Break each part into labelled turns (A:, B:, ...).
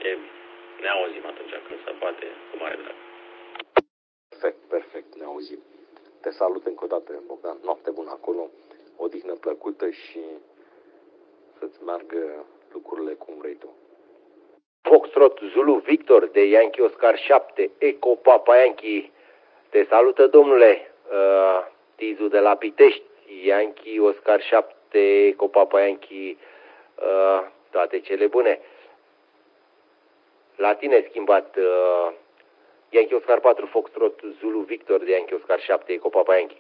A: Ne auzim atunci când se poate, cu mare drag.
B: Perfect, ne auzim. Te salut încă o dată, Bogdan. Noapte bună acolo, odihnă plăcută și să-ți meargă lucrurile cum vrei tu.
C: Foxtrot Zulu Victor de Yankee Oscar 7, Eco Papa Yankee. Te salută, domnule, Tizu de la Pitești, Yankee Oscar 7, Eco Papa Yankee, toate cele bune. La tine schimbat, Yankee Oscar 4, Foxtrot Zulu Victor de Yankee Oscar 7, Eco Papa Yankee.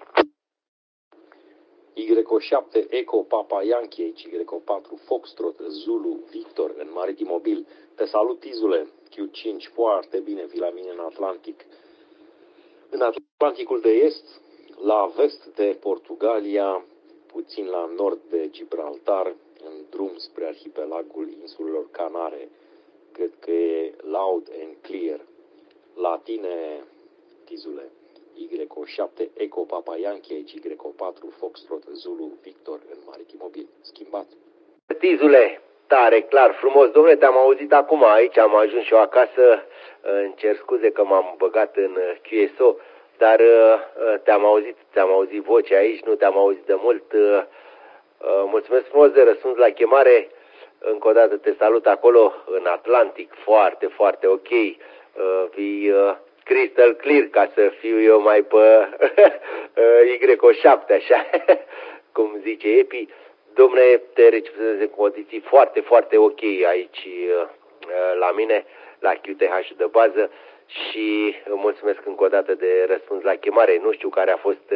B: Y7 Eco Papa Yankee, Y4 Foxtrot Zulu Victor în Maritim Mobil. Te salut, Tizule, Q5, foarte bine, vii la mine în Atlantic. În Atlanticul de Est, la vest de Portugalia, puțin la nord de Gibraltar, în drum spre arhipelagul insulelor Canare. Cred că e loud and clear. La tine, Tizule, Y7 Eco Papa Yankee, Y4 Foxtrot Zulu Victor în Maritim Mobil. Schimbat.
C: Tizule, tare, clar, frumos. Dom'le, te-am auzit acum aici, am ajuns și eu acasă. Îmi cer scuze că m-am băgat în QSO, dar te-am auzit vocea aici, nu te-am auzit de mult. Mulțumesc frumos de răspuns la chemare. Încă o dată te salut acolo în Atlantic, foarte, foarte ok. Vii crystal clear, ca să fiu eu mai pe Y7, așa, cum zice Epi. Dom'le, te recepționez în condiții foarte, foarte ok aici la mine, la QTH de bază și mulțumesc încă o dată de răspuns la chemare. Nu știu care a fost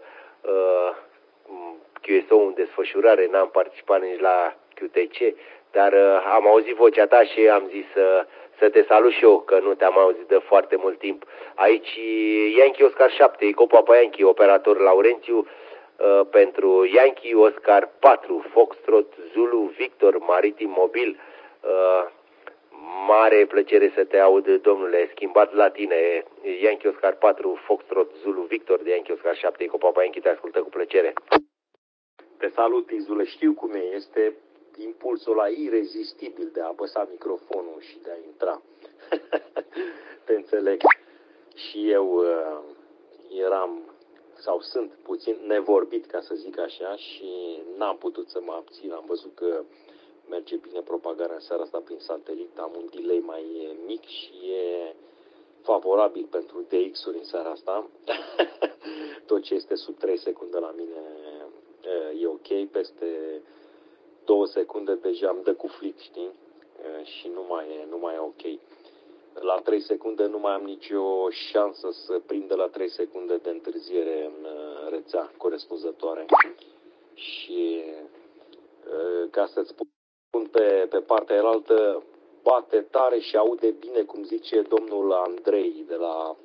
C: QSO în desfășurare, n-am participat nici la QTC, dar am auzit vocea ta și am zis să te salut și eu, că nu te-am auzit de foarte mult timp. Aici Yankee Oscar 7, Eco Papa Yankee, operator Laurențiu, pentru Yankee Oscar 4, Foxtrot Zulu Victor, Maritim Mobil. Mare plăcere să te aud, domnule, schimbat la tine. Yankee Oscar 4, Foxtrot Zulu Victor de Yankee Oscar 7, Eco Papa Yankee, te ascultă cu plăcere.
B: Te salut, Tizule, știu cum e, este impulsul ăla irezistibil de a apăsa microfonul și de a intra. Te înțeleg. Și eu eram, sau sunt puțin nevorbit, ca să zic așa, și n-am putut să mă abțin. Am văzut că merge bine propagarea în seara asta prin satelit, am un delay mai mic și e favorabil pentru DX-uri în seara asta. Tot ce este sub 3 secunde la mine e ok, peste 2 secunde deja îmi dă cu flic, știi? Și nu mai e ok. La 3 secunde nu mai am nicio șansă să prindă la 3 secunde de întârziere în rețea corespunzătoare. Și ca să-ți spun pe partea elaltă, bate tare și aude bine, cum zice domnul Andrei de la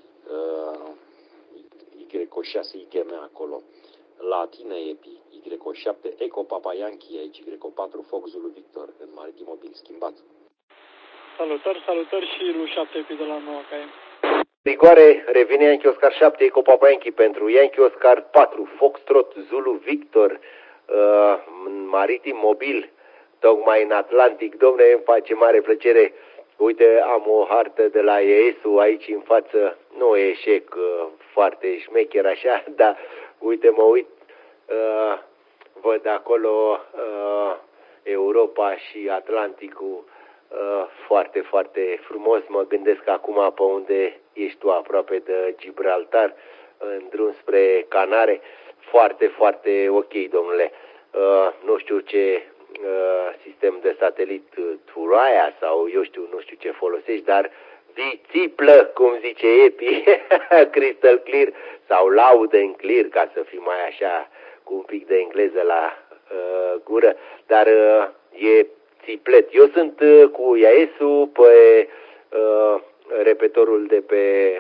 B: Y6 IGM acolo. La tine e Y7 Eco Papa Yankee, aici Y4 Fox Zulu Victor în Maritim Mobil, schimbat.
D: Salutări și Lu 7 de la Noua Caie.
C: Rigoare, revine Yankee Oscar 7, Eco Papa Yankee pentru Yankee Oscar 4, Foxtrot Zulu Victor, Maritim Mobil, tocmai în Atlantic. Dom'le, îmi face mare plăcere. Uite, am o hartă de la ESU aici în față, nu e eșec foarte șmecher așa, dar uite, mă uit, văd acolo Europa și Atlanticul, foarte, foarte frumos. Mă gândesc acum pe unde ești tu, aproape de Gibraltar, în drum spre Canare. Foarte, foarte ok, domnule. Nu știu ce sistem de satelit Turaya sau eu știu, nu știu ce folosești, dar țiplă, cum zice Epi, crystal clear sau loud and clear, ca să fii mai așa cu un pic de engleză la gură, dar e țiplet. Eu sunt cu IAS-ul pe repetorul de pe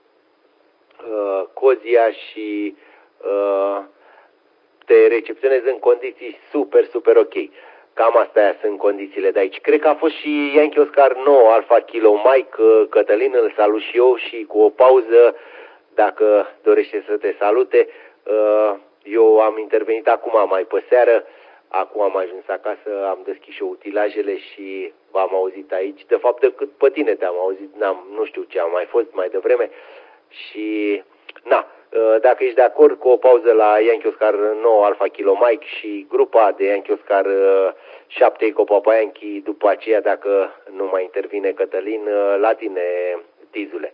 C: Cozia și te recepționez în condiții super, super ok. Cam astea sunt condițiile de aici. Cred că a fost și Yankee Oscar 9 Alpha Kilo Mike, Cătălin, îl salut și eu și cu o pauză, dacă dorește să te salute. Eu am intervenit acum mai pe seară, acum am ajuns acasă, am deschis și utilajele și v-am auzit aici. De fapt, decât pe tine te-am auzit, nu știu ce am mai fost mai devreme. Și, dacă ești de acord cu o pauză la Yankee Oscar 9 Alpha Kilo Mike și grupa de Yankee Oscar 7 Eco Papa Yankee, după aceea, dacă nu mai intervine Cătălin, la tine, Tizule.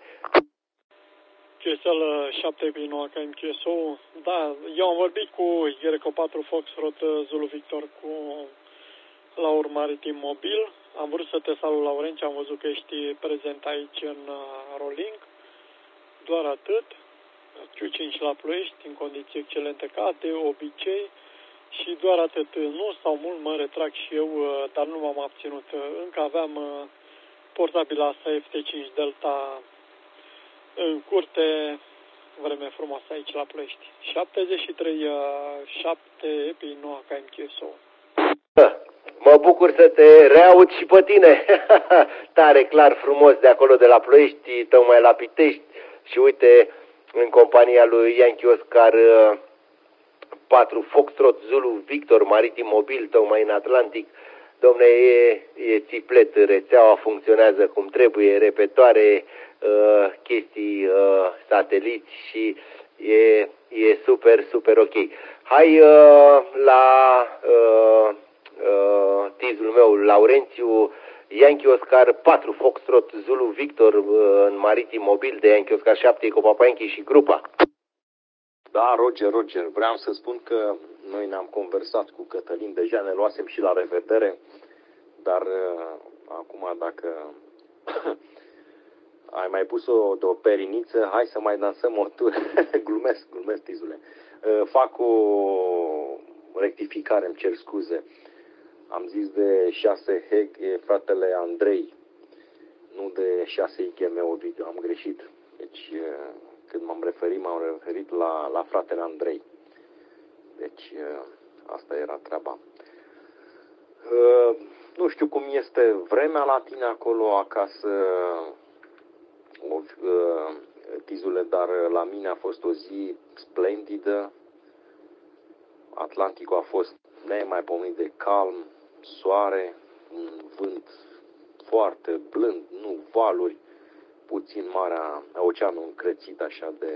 D: QSL 7 pe 9 KM QSO. Da, eu am vorbit cu Greco 4 Foxtrot Zulu Victor cu Laur Maritim Mobil. Am vrut să te salut, Laurențiu, am văzut că ești prezent aici în rolling. Doar atât. Q5 la Ploiești, în condiții excelente ca de obicei. Și doar atât. Nu stau mult, mă retrag și eu, dar nu m-am abținut. Încă aveam portabila asta FT5 Delta în curte, vreme frumoasă aici la Ploiești. 73 7 Epi 9 KM QSO.
C: Mă bucur să te reaud și pe tine. Tare clar, frumos de acolo de la Ploiești, tocmai la Pitești. Și uite, în compania lui Yankee Oscar 4 Foxtrot Zulu Victor Maritim Mobil, tocmai în Atlantic. Dom'le, e țiplet, rețeaua funcționează cum trebuie, repetoare, chestii, sateliți și e super, super ok. Hai la tizul meu, Laurențiu, Yankee Oscar 4 Foxtrot Zulu Victor în Maritim Mobil de Yankee Oscar 7 Eco Papa Yankee și grupa.
B: Da, Roger, vreau să spun că noi ne-am conversat cu Cătălin, deja ne luasem și la revedere, dar acum dacă ai mai pus-o de o periniță, hai să mai dansăm o tură. glumesc, tizule. Fac o rectificare, îmi cer scuze. Am zis de 6 Heg, e fratele Andrei, nu de 6 IGM Ovidiu, am greșit. Deci, când m-am referit la fratele Andrei. Deci, asta era treaba. Nu știu cum este vremea la tine acolo acasă, tizule, dar la mine a fost o zi splendidă. Atlanticul a fost nemaipomenit de calm, soare, un vânt foarte blând, nu valuri, puțin oceanul încrețit așa de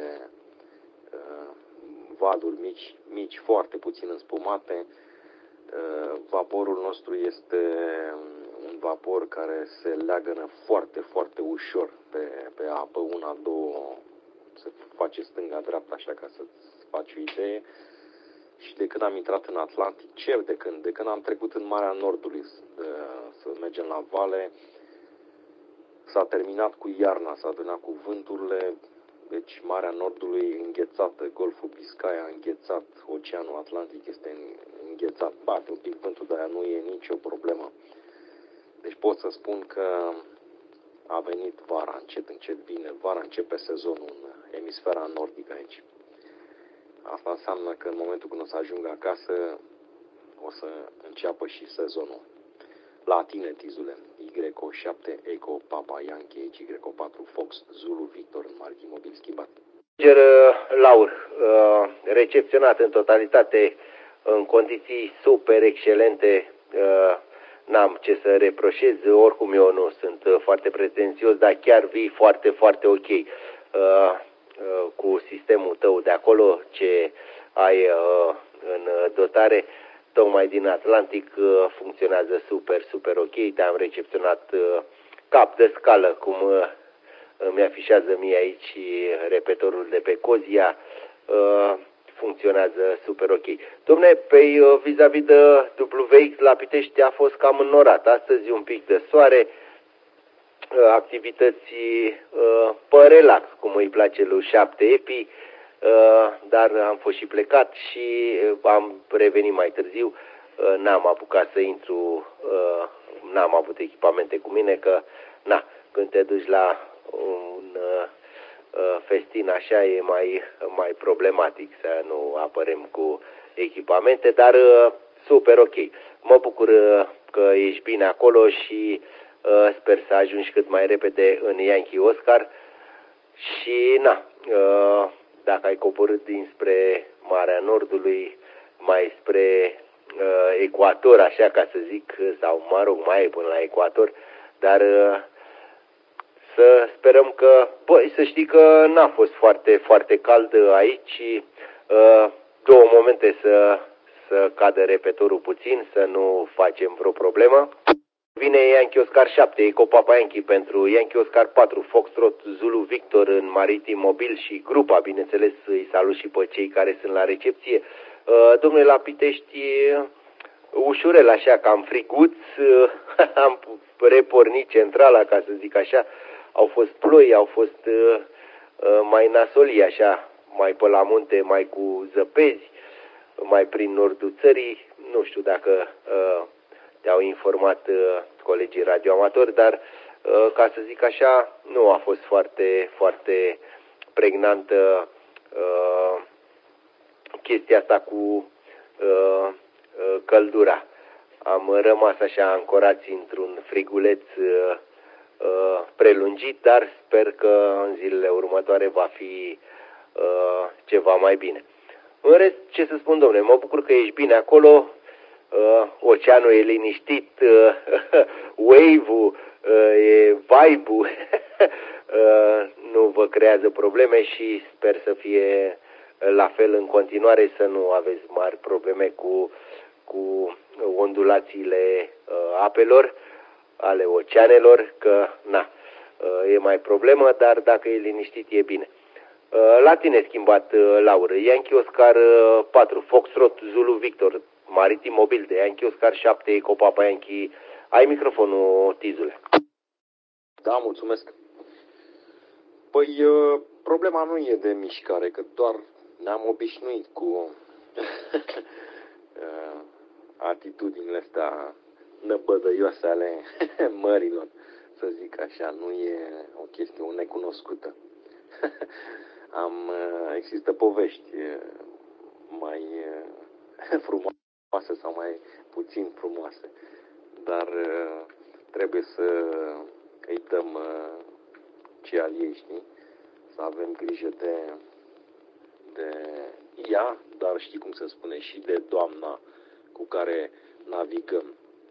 B: valuri mici, foarte puțin înspumate. Vaporul nostru este un vapor care se leagănă foarte, foarte ușor pe apă, una, două, se face stânga-dreapta, așa ca să-ți faci o idee. Și de când am intrat în Atlantic, de când am trecut în Marea Nordului să mergem la vale, s-a terminat cu iarna, s-a terminat cu vânturile, deci Marea Nordului înghețată, Golful Biscaya înghețat, Oceanul Atlantic este înghețat, bate un pic vântul, dar nu e nicio problemă. Deci pot să spun că a venit vara, încet vine, vara începe sezonul în emisfera nordică aici. Asta înseamnă că în momentul când o să ajung acasă, o să înceapă și sezonul. La tine, tizule, Y7 Eco Papa Yankee, Y4 Fox Zulu Victor în Maritim Mobil schimbat.
C: Laur, recepționat în totalitate, în condiții super excelente, n-am ce să reproșez, oricum eu nu sunt foarte pretențios, dar chiar vii foarte, foarte ok. Cu sistemul tău de acolo, ce ai în dotare, tocmai din Atlantic, funcționează super, super ok. Te-am recepționat cap de scală, cum îmi afișează mie aici repetorul de pe Cozia, funcționează super ok. Dom'le, pe vis-a-vis de WX la Pitești a fost cam înnorat. Astăzi un pic de soare, activități pe relax, cum îi place lui 7 Epi, dar am fost și plecat și am revenit mai târziu. N-am apucat să intru, n-am avut echipamente cu mine, că când te duci la un festin așa e mai problematic să nu apărem cu echipamente, dar super ok. Mă bucur că ești bine acolo și sper să ajungi cât mai repede în Yankee Oscar și dacă ai coborât dinspre Marea Nordului, mai spre ecuator, așa ca să zic, sau mă rog, mai e până la ecuator, dar să sperăm că, băi, să știi că n-a fost foarte, foarte cald aici, două momente să cadă repetorul puțin, să nu facem vreo problemă. Vine Yankee Oscar 7, Eco Papa Yankee pentru Yankee Oscar 4, Foxtrot Zulu Victor în Maritim Mobil și grupa, bineînțeles, îi salut și pe cei care sunt la recepție. Domnule, la Pitești, ușurel așa, cam friguț, am repornit centrala, ca să zic așa, au fost ploi, au fost mai nasolii așa, mai pe la munte, mai cu zăpezi, mai prin nordul țării, nu știu dacă te-au informat colegii radioamatori, dar ca să zic așa, nu a fost foarte, foarte pregnantă chestia asta cu căldura. Am rămas așa ancorați într-un friguleț prelungit, dar sper că în zilele următoare va fi ceva mai bine. În rest, ce să spun, domnule, mă bucur că ești bine acolo, oceanul e liniștit, wave-ul, vibe-ul nu vă creează probleme și sper să fie la fel în continuare, să nu aveți mari probleme cu ondulațiile apelor, ale oceanelor, că na, e mai problemă, dar dacă e liniștit e bine. La tine schimbat, Laură, Yankee Oscar 4, Foxtrot Zulu Victor, Maritim Mobil de Yankee Oscar 7, Eco Papa Yankee. Ai microfonul, Tizule.
B: Da, mulțumesc. Păi, problema nu e de mișcare, că doar ne-am obișnuit cu atitudinile astea năbădăioase ale mărilor, să zic așa, nu e o chestiune necunoscută. Există povești mai frumoase sau mai puțin frumoase, dar trebuie să îi dăm ce al ei, știi? Să avem grijă de ea, dar știi cum se spune, și de doamna cu care navigăm.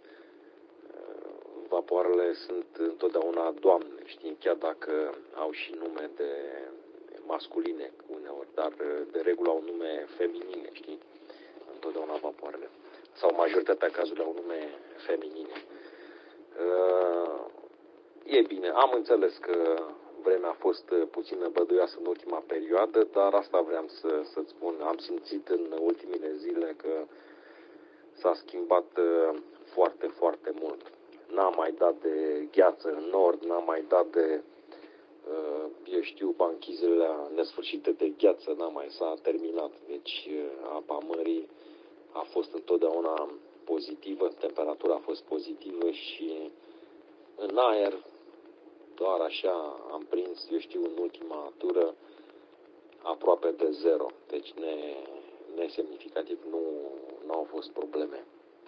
B: Vapoarele sunt întotdeauna doamne, știi, chiar dacă au și nume de masculine uneori, dar de regulă au nume feminine, știi, întotdeauna vapoarele. Sau majoritatea cazurilor au nume feminine. E bine, am înțeles că vremea a fost puțin băduioasă în ultima perioadă, dar asta vreau să-ți spun. Am simțit în ultimile zile că s-a schimbat foarte, foarte mult. N-am mai dat de gheață în nord, n-am mai dat de, eu știu, banchizele nesfârșite de gheață, s-a terminat. Deci apa mării a fost întotdeauna pozitivă, temperatura a fost pozitivă și în aer, doar așa am prins, eu știu, în ultima tură, aproape de zero. Deci nesemnificativ, nu au fost probleme.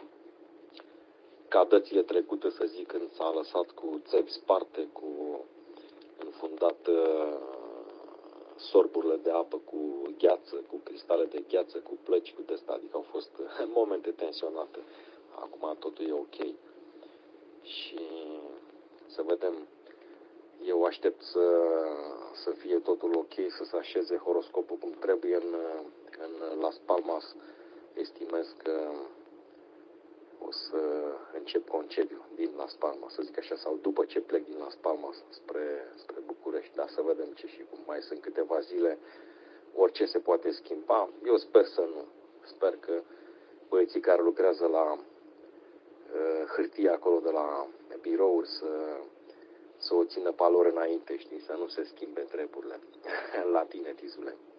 B: Ca dățile trecute, să zic, când s-a lăsat cu țevi sparte, cu înfundat sorburile de apă cu gheață, cu cristale de gheață, cu plăci, cu de-asta, adică au fost momente tensionate. Acum totul e ok. Și să vedem. Eu aștept să fie totul ok, să se așeze horoscopul cum trebuie în Las Palmas. Estimez că o să încep concediu din Las Palmas, să zic așa, sau după ce plec din Las Palmas spre București, dar să vedem ce și cum. Mai sunt câteva zile, orice se poate schimba. Eu sper să nu. Sper că băieții care lucrează la hârtie acolo de la birouri să o țină pe lor înainte, știi, să nu se schimbe treburile. La tine, Tizule.